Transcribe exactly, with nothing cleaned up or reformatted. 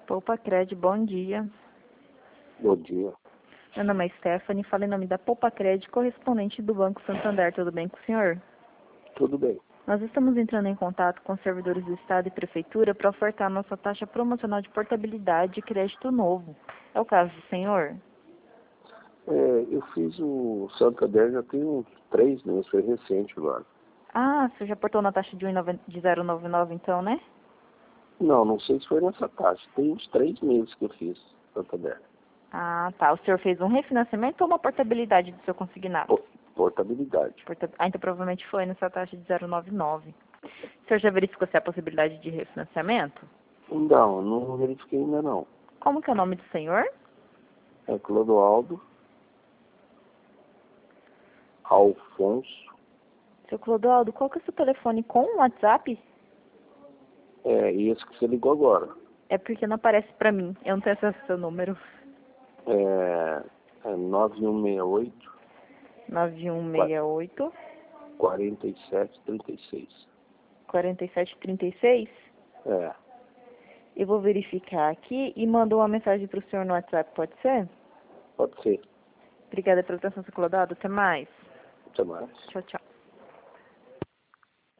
Poupa Cred, bom dia. Bom dia. Meu nome é Stephanie, falo em nome da Poupa Cred, correspondente do Banco Santander. Tudo bem com o senhor? Tudo bem. Nós estamos entrando em contato com os servidores do Estado e Prefeitura para ofertar nossa taxa promocional de portabilidade e crédito novo. É o caso do senhor? É, eu fiz o Santander já tem uns três meses, foi recente agora. Ah, você já portou na taxa de um vírgula zero nove nove então, né? Não, não sei se foi nessa taxa. Tem uns três meses que eu fiz Santander. Ah, tá. O senhor fez um refinanciamento ou uma portabilidade do seu consignado? Po- Portabilidade. Porta... Ah, então provavelmente foi nessa taxa de zero vírgula nove nove. O senhor já verificou se há possibilidade de refinanciamento? Não, não verifiquei ainda não. Como que é o nome do senhor? É Clodoaldo Alfonso. Seu Clodoaldo, qual que é o seu telefone com o WhatsApp? É esse que você ligou agora. É porque não aparece pra mim. Eu não tenho acesso ao seu número. É, é nove um seis oito, nove um seis oito, quarenta e sete, trinta e seis. quarenta e sete trinta e seis. É, Eu vou verificar aqui e mando uma mensagem pro senhor no WhatsApp, pode ser? pode ser. Obrigada pela atenção, seu Clodoaldo. Até mais. Até mais. Tchau, tchau.